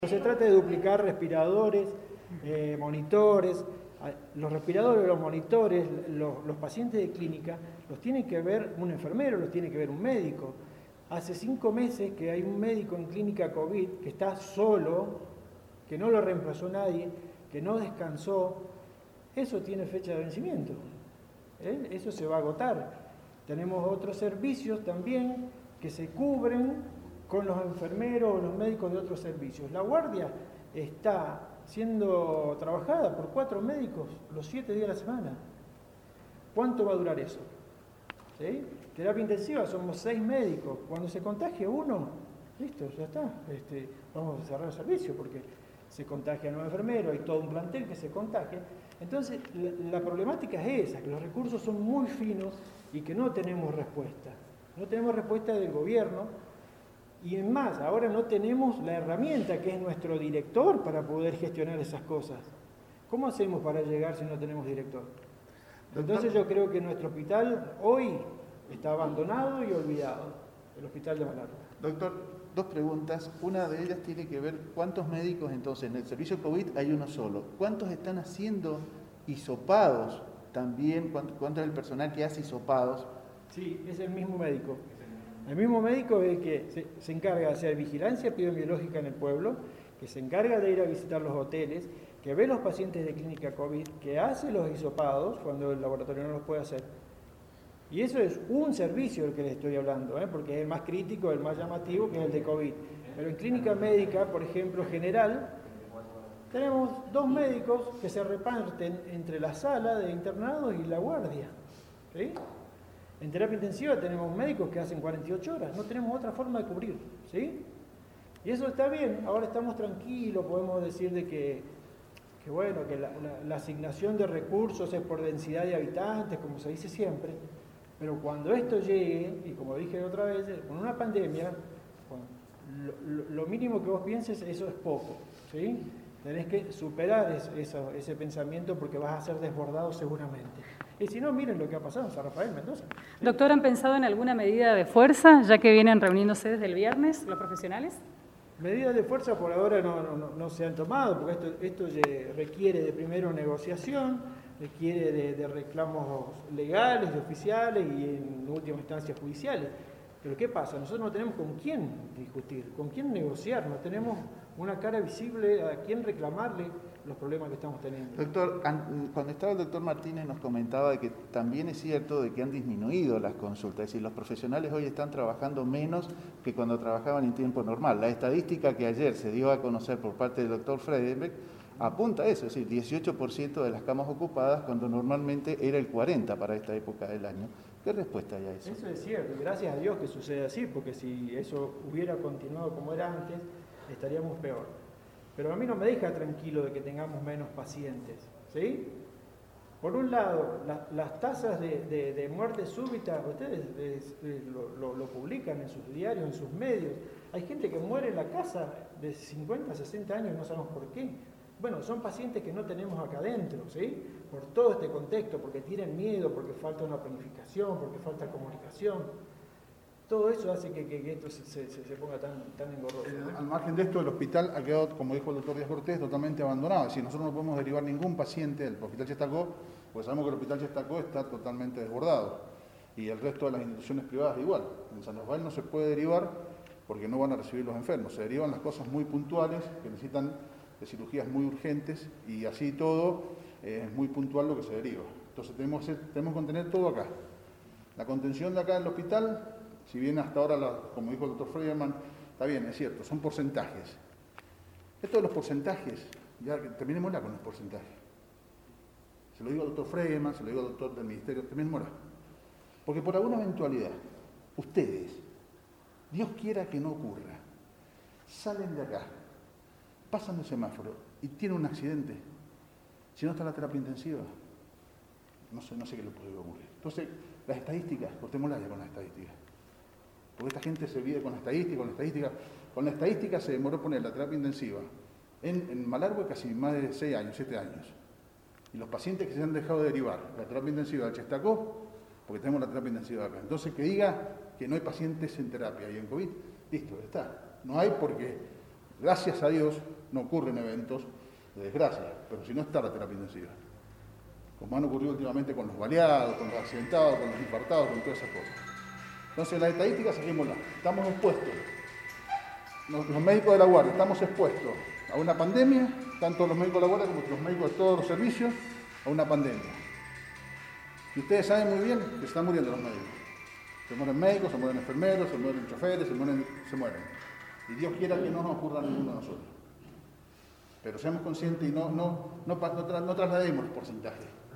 Se trata de duplicar respiradores, monitores. Los respiradores, los monitores, los pacientes de clínica los tiene que ver un enfermero, los tiene que ver un médico. Hace 5 meses que hay un médico en clínica COVID que está solo, que no lo reemplazó nadie, que no descansó. Eso tiene fecha de vencimiento. Eso se va a agotar. Tenemos otros servicios también que se cubren con los enfermeros o los médicos de otros servicios. La guardia está siendo trabajada por 4 médicos los 7 días de la semana. ¿Cuánto va a durar eso? ¿Sí? Terapia intensiva, somos 6 médicos. Cuando se contagie uno, listo, ya está. Vamos a cerrar el servicio porque se contagian los enfermeros, hay todo un plantel que se contagia. Entonces, la problemática es esa, que los recursos son muy finos y que no tenemos respuesta. No tenemos respuesta del gobierno. Y en más, ahora no tenemos la herramienta que es nuestro director para poder gestionar esas cosas. ¿Cómo hacemos para llegar si no tenemos director? Entonces yo creo que nuestro hospital hoy está abandonado y olvidado, el hospital de Malargüe. Doctor, 2 preguntas. Una de ellas tiene que ver cuántos médicos entonces en el servicio COVID hay uno solo. ¿Cuántos están haciendo hisopados también? ¿Cuánto es el personal que hace hisopados? Sí, es el mismo médico. El mismo médico es el que se encarga de hacer vigilancia epidemiológica en el pueblo, que se encarga de ir a visitar los hoteles, que ve los pacientes de clínica COVID, que hace los hisopados cuando el laboratorio no los puede hacer. Y eso es un servicio del que les estoy hablando, porque es el más crítico, el más llamativo, que es el de COVID. Pero en clínica médica, por ejemplo, general, tenemos 2 médicos que se reparten entre la sala de internados y la guardia. ¿Sí? En terapia intensiva tenemos médicos que hacen 48 horas, no tenemos otra forma de cubrir, ¿sí? Y eso está bien, ahora estamos tranquilos, podemos decir de que la asignación de recursos es por densidad de habitantes, como se dice siempre, pero cuando esto llegue, y como dije otra vez, con una pandemia, lo mínimo que vos pienses, eso es poco, ¿sí? Tenés que superar ese pensamiento porque vas a ser desbordado seguramente. Y si no, miren lo que ha pasado en San Rafael, Mendoza. ¿Sí? Doctor, ¿han pensado en alguna medida de fuerza, ya que vienen reuniéndose desde el viernes los profesionales? Medidas de fuerza por ahora no se han tomado, porque esto requiere de primero negociación, requiere de reclamos legales, de oficiales y en última instancia judiciales. Pero ¿qué pasa? Nosotros no tenemos con quién discutir, con quién negociar, no tenemos una cara visible a quién reclamarle los problemas que estamos teniendo. Doctor, cuando estaba el doctor Martínez nos comentaba de que también es cierto de que han disminuido las consultas, es decir, los profesionales hoy están trabajando menos que cuando trabajaban en tiempo normal. La estadística que ayer se dio a conocer por parte del doctor Friedenbeck apunta a eso, es decir, 18% de las camas ocupadas cuando normalmente era el 40% para esta época del año. ¿Qué respuesta hay a eso? Eso es cierto, gracias a Dios que sucede así, porque si eso hubiera continuado como era antes, estaríamos peor. Pero a mí no me deja tranquilo de que tengamos menos pacientes, ¿sí? Por un lado, las tasas de muerte súbita, ustedes lo publican en sus diarios, en sus medios. Hay gente que muere en la casa de 50, 60 años y no sabemos por qué. Bueno, son pacientes que no tenemos acá adentro, ¿sí? Por todo este contexto, porque tienen miedo, porque falta una planificación, porque falta comunicación. Todo eso hace que esto se ponga tan engorroso. Al margen de esto, el hospital ha quedado, como dijo el doctor Díaz Cortés, totalmente abandonado. Es decir, nosotros no podemos derivar ningún paciente del hospital Chestacó, porque sabemos que el hospital Chestacó está totalmente desbordado. Y el resto de las instituciones privadas igual. En San Rafael no se puede derivar porque no van a recibir los enfermos. Se derivan las cosas muy puntuales que necesitan de cirugías muy urgentes y así todo es muy puntual lo que se deriva. Entonces tenemos que contener todo acá. La contención de acá del hospital, si bien hasta ahora, como dijo el doctor Friedemann, está bien, es cierto, son porcentajes. Esto de los porcentajes, ya terminémosla con los porcentajes. Se lo digo al doctor Friedemann, se lo digo al doctor del Ministerio, terminémosla. Porque por alguna eventualidad, ustedes, Dios quiera que no ocurra, salen de acá, pasan el semáforo y tienen un accidente. Si no está la terapia intensiva, no sé qué le puede ocurrir. Entonces, las estadísticas, cortémoslas ya con las estadísticas. Porque esta gente se vive con la estadística. Con la estadística se demoró poner la terapia intensiva en Malargüe casi más de 6 años, 7 años. Y los pacientes que se han dejado de derivar la terapia intensiva del Chestacó, porque tenemos la terapia intensiva acá. Entonces, que diga que no hay pacientes en terapia y en COVID, listo, está. No hay porque Gracias a Dios no ocurren eventos de desgracia, pero si no está la terapia intensiva. Como han ocurrido últimamente con los baleados, con los accidentados, con los infartados, con todas esas cosas. Entonces, las estadísticas, seguimoslas. Estamos expuestos, los médicos de la guardia, estamos expuestos a una pandemia, tanto los médicos de la guardia como los médicos de todos los servicios, a una pandemia. Y ustedes saben muy bien que se están muriendo los médicos. Se mueren médicos, se mueren enfermeros, se mueren choferes, se mueren. Y Dios quiera que no nos ocurra a ninguno de nosotros. Pero seamos conscientes y no traslademos los porcentajes.